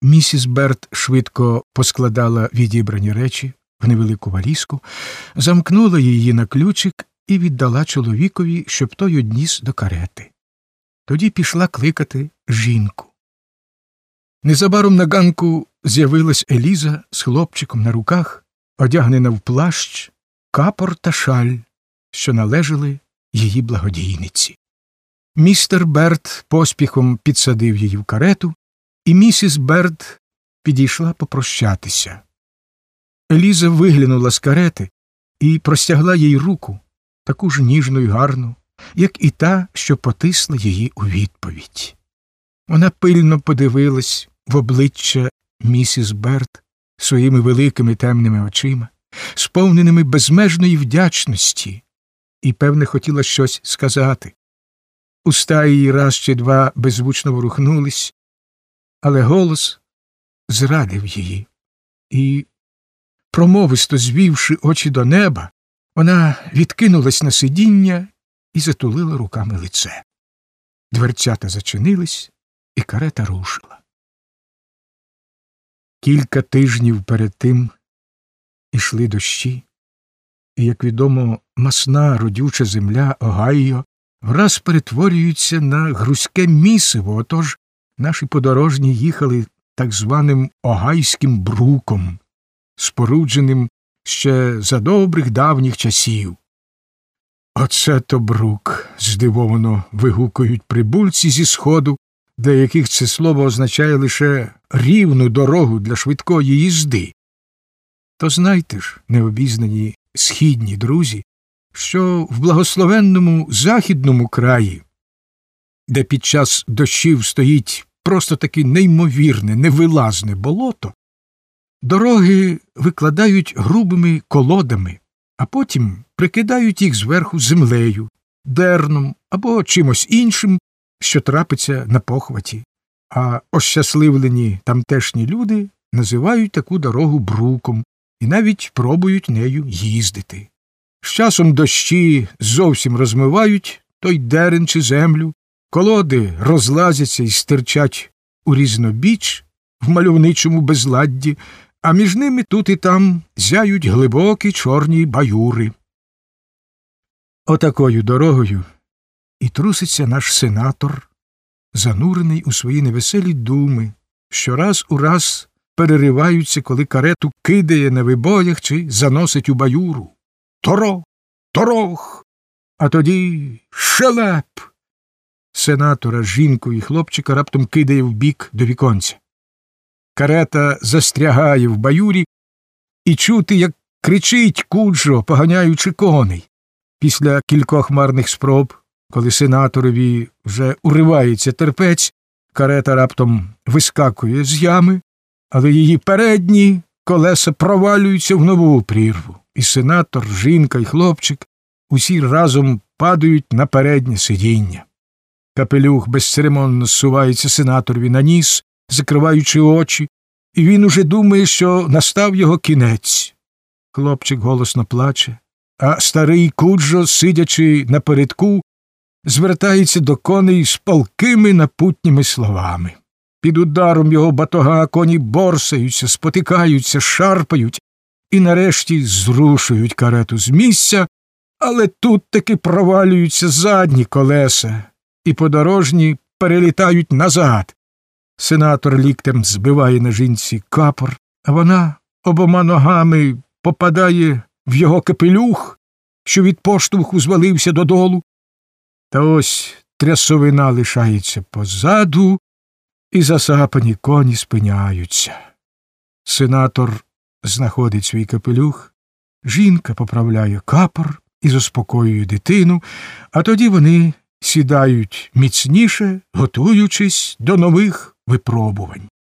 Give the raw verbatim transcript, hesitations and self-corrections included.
Місіс Берт швидко поскладала відібрані речі в невелику валізку, замкнула її на ключик і віддала чоловікові, щоб той одніс до карети. Тоді пішла кликати жінку. Незабаром на ганку з'явилась Еліза з хлопчиком на руках, одягнена в плащ, капор та шаль, що належали її благодійниці. Містер Берт поспіхом підсадив її в карету, і місіс Берт підійшла попрощатися. Еліза виглянула з карети і простягла їй руку, таку ж ніжну й гарну, як і та, що потисла її у відповідь. Вона пильно подивилась в обличчя місіс Берт своїми великими темними очима, сповненими безмежної вдячності, і, певне, хотіла щось сказати. Уста її раз чи два беззвучно ворухнулись, але голос зрадив її, і, промовисто звівши очі до неба, вона відкинулась на сидіння і затулила руками лице. Дверцята зачинились, і карета рушила. Кілька тижнів перед тим ішли дощі, і, як відомо, масна родюча земля Огайо враз перетворюється на грузьке місиво, отож наші подорожні їхали так званим Огайським бруком, спорудженим ще за добрих давніх часів. «Оце то брук!» – здивовано вигукують прибульці зі сходу, для яких це слово означає лише рівну дорогу для швидкої їзди. То знайте ж, необізнані східні друзі, що в благословенному західному краї, де під час дощів стоїть просто таке неймовірне, невилазне болото, дороги викладають грубими колодами, а потім прикидають їх зверху землею, дерном або чимось іншим, що трапиться на похваті, а ощасливлені тамтешні люди називають таку дорогу бруком і навіть пробують нею їздити. З часом дощі зовсім розмивають той дерен чи землю, колоди розлазяться і стирчать у різнобіч в мальовничому безладді, а між ними тут і там зяють глибокі чорні баюри. Отакою дорогою і труситься наш сенатор, занурений у свої невеселі думи, що раз у раз перериваються, коли карету кидає на вибоях чи заносить у баюру. Торох! Торох! А тоді шелеп! Сенатора, жінку і хлопчика раптом кидає вбік до віконця. Карета застрягає в баюрі, і чути, як кричить Куджо, поганяючи коней. Після кількох марних спроб, коли сенаторові вже уривається терпець, карета раптом вискакує з ями, але її передні колеса провалюються в нову прірву, і сенатор, жінка і хлопчик усі разом падають на переднє сидіння. Капелюх безцеремонно зсувається сенаторові на ніс, закриваючи очі, і він уже думає, що настав його кінець. Хлопчик голосно плаче, а старий Куджо, сидячи напередку, звертається до коней з палкими напутніми словами. Під ударом його батога коні борсаються, спотикаються, шарпають і нарешті зрушують карету з місця, але тут таки провалюються задні колеса, і подорожні перелітають назад. Сенатор ліктем збиває на жінці капор, а вона обома ногами попадає в його капелюх, що від поштовху звалився додолу. Та ось трясовина лишається позаду, і засапані коні спиняються. Сенатор знаходить свій капелюх, жінка поправляє капор і заспокоює дитину, а тоді вони сідають міцніше, готуючись до нових випробувань.